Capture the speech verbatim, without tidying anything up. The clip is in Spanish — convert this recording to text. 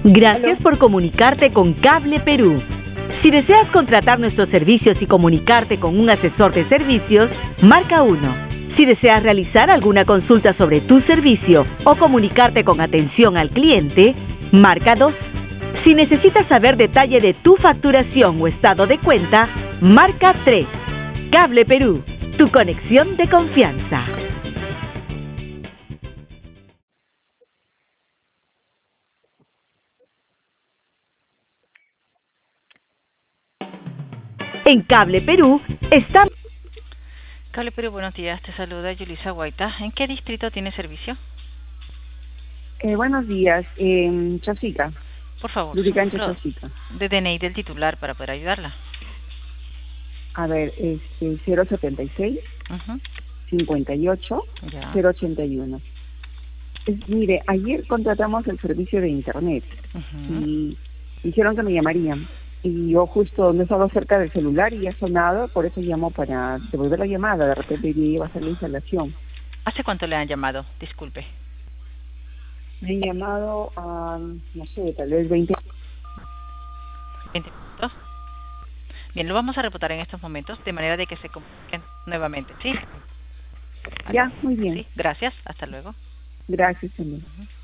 Gracias por comunicarte con Cable Perú. Si deseas contratar nuestros servicios y comunicarte con un asesor de servicios, marca uno. Si deseas realizar alguna consulta sobre tu servicio o comunicarte con atención al cliente, marca dos. Si necesitas saber detalle de tu facturación o estado de cuenta, marca tres. Cable Perú, tu conexión de confianza. En Cable Perú está... Cable Perú, buenos días. Te saluda Yulisa Guaita. ¿En qué distrito tiene servicio? Eh, buenos días. Eh, Chosica. Por favor, Lubricante número Chosica. de D N I del titular para poder ayudarla. A ver, este, cero setenta y seis, Uh-huh. cincuenta y ocho, Ya. cero ochenta y uno. Es, mire, ayer contratamos el servicio de internet Uh-huh. y dijeron que me llamarían. Y yo justo no estaba cerca del celular y ha sonado, por eso llamo para devolver la llamada. De repente iba a hacer la instalación. ¿Hace cuánto le han llamado? Disculpe. Me han llamado a, no sé, tal vez veinte. ¿veinte minutos? Bien, lo vamos a reportar en estos momentos de manera de que se comuniquen nuevamente, ¿sí? Ya, muy bien. Sí, gracias. Hasta luego. Gracias, señor. Uh-huh.